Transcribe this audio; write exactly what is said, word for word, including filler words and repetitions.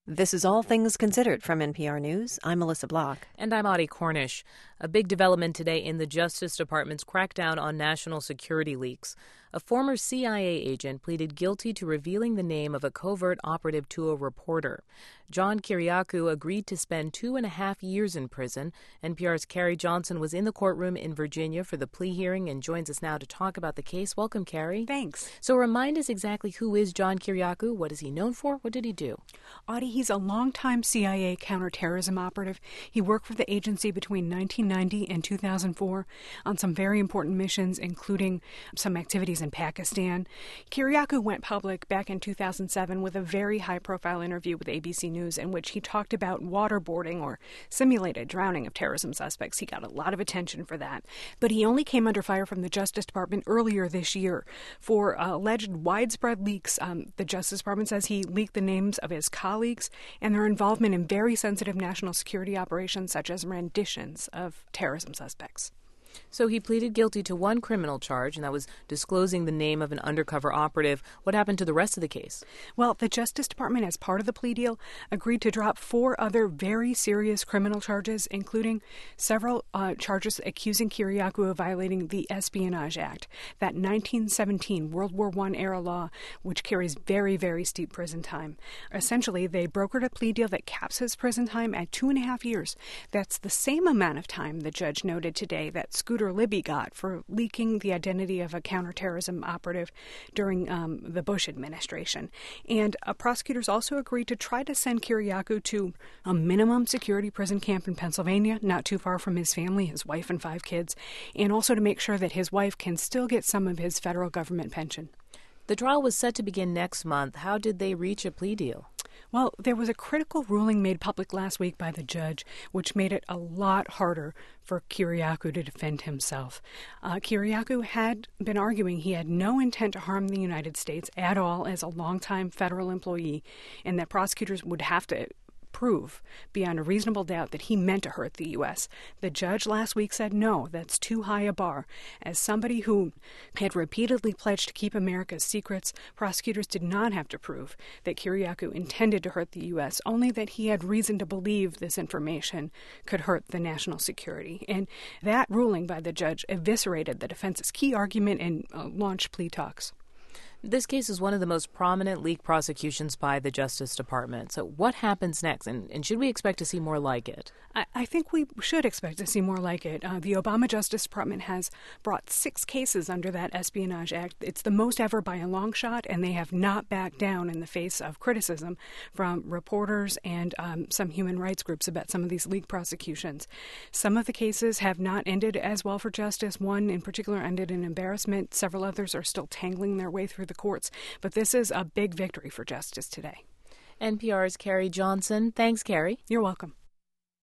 This is All Things Considered from N P R News. I'm Melissa Block. And I'm Audie Cornish. A big development today in the Justice Department's crackdown on national security leaks. A former C I A agent pleaded guilty to revealing the name of a covert operative to a reporter. John Kiriakou agreed to spend two and a half years in prison. N P R's Carrie Johnson was in the courtroom in Virginia for the plea hearing and joins us now to talk about the case. Welcome, Carrie. Thanks. So remind us exactly who is John Kiriakou? What is he known for? What did he do? Audie, he's a longtime C I A counterterrorism operative. He worked for the agency between nineteen ninety and two thousand four on some very important missions, including some activities in Pakistan. Kiriakou went public back in two thousand seven with a very high-profile interview with A B C News in which he talked about waterboarding or simulated drowning of terrorism suspects. He got a lot of attention for that. But he only came under fire from the Justice Department earlier this year for uh, alleged widespread leaks. Um, the Justice Department says he leaked the names of his colleagues and their involvement in very sensitive national security operations such as renditions of terrorism suspects. So he pleaded guilty to one criminal charge, and that was disclosing the name of an undercover operative. What happened to the rest of the case? Well, the Justice Department, as part of the plea deal, agreed to drop four other very serious criminal charges, including several uh, charges accusing Kiriakou of violating the Espionage Act, that nineteen seventeen World War One era law, which carries very, very steep prison time. Essentially, they brokered a plea deal that caps his prison time at two and a half years. That's the same amount of time, the judge noted today, that Scooter Libby got for leaking the identity of a counterterrorism operative during um, the Bush administration. And uh, prosecutors also agreed to try to send Kiriakou to a minimum security prison camp in Pennsylvania, not too far from his family, his wife and five kids, and also to make sure that his wife can still get some of his federal government pension. The trial was set to begin next month. How did they reach a plea deal? Well, there was a critical ruling made public last week by the judge, which made it a lot harder for Kiriakou to defend himself. Uh, Kiriakou had been arguing he had no intent to harm the United States at all as a longtime federal employee, and that prosecutors would have to prove beyond a reasonable doubt that he meant to hurt the U S. The judge last week said, no, that's too high a bar. As somebody who had repeatedly pledged to keep America's secrets, prosecutors did not have to prove that Kiriakou intended to hurt the U S, only that he had reason to believe this information could hurt the national security. And that ruling by the judge eviscerated the defense's key argument and uh, launched plea talks. This case is one of the most prominent leak prosecutions by the Justice Department. So what happens next, and, and should we expect to see more like it? I, I think we should expect to see more like it. Uh, the Obama Justice Department has brought six cases under that Espionage Act. It's the most ever by a long shot, and they have not backed down in the face of criticism from reporters and um, some human rights groups about some of these leak prosecutions. Some of the cases have not ended as well for justice. One in particular ended in embarrassment. Several others are still tangling their way through the courts, but this is a big victory for justice today. N P R's Carrie Johnson. Thanks, Carrie. You're welcome.